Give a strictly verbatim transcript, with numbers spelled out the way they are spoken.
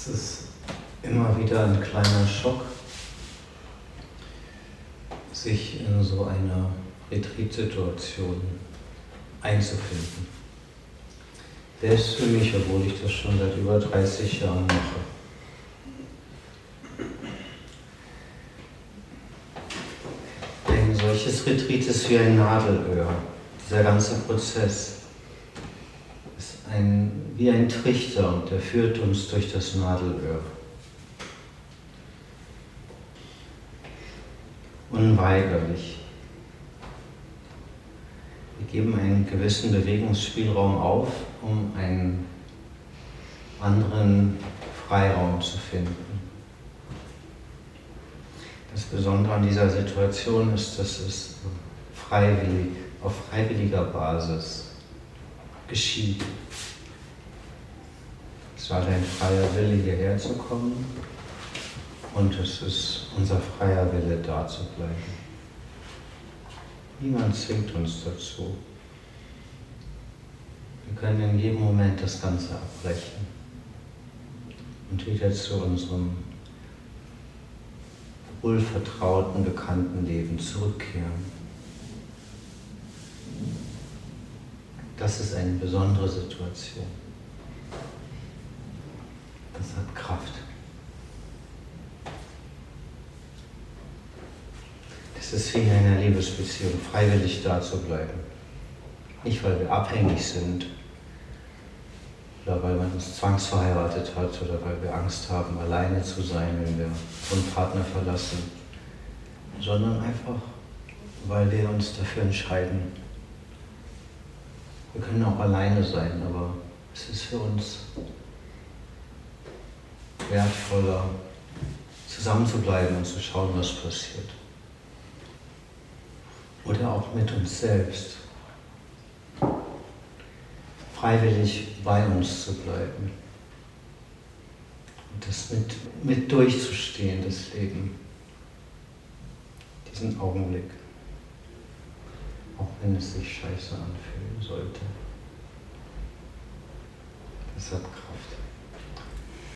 Es ist immer wieder ein kleiner Schock, sich in so einer Retreat-Situation einzufinden. Selbst für mich, obwohl ich das schon seit über dreißig Jahren mache. Ein solches Retreat ist wie ein Nadelöhr. Dieser ganze Prozess ist ein, wie ein Trichter und der führt uns durch das Nadelöhr. Unweigerlich. Wir geben einen gewissen Bewegungsspielraum auf, um einen anderen Freiraum zu finden. Das Besondere an dieser Situation ist, dass es freiwillig, auf freiwilliger Basis geschieht. Es war dein freier Wille, hierher zu kommen, und es ist unser freier Wille, da zu bleiben. Niemand zwingt uns dazu. Wir können in jedem Moment das Ganze abbrechen und wieder zu unserem wohlvertrauten, bekannten Leben zurückkehren. Das ist eine besondere Situation. Das hat Kraft. Es ist wie in einer Liebesbeziehung, freiwillig da zu bleiben. Nicht, weil wir abhängig sind oder weil man uns zwangsverheiratet hat oder weil wir Angst haben, alleine zu sein, wenn wir unseren Partner verlassen, sondern einfach, weil wir uns dafür entscheiden. Wir können auch alleine sein, aber es ist für uns wertvoller, zusammen zu bleiben und zu schauen, was passiert. Oder auch mit uns selbst. Freiwillig bei uns zu bleiben. Und das mit, mit durchzustehen, das Leben. Diesen Augenblick. Auch wenn es sich scheiße anfühlen sollte. Das hat Kraft.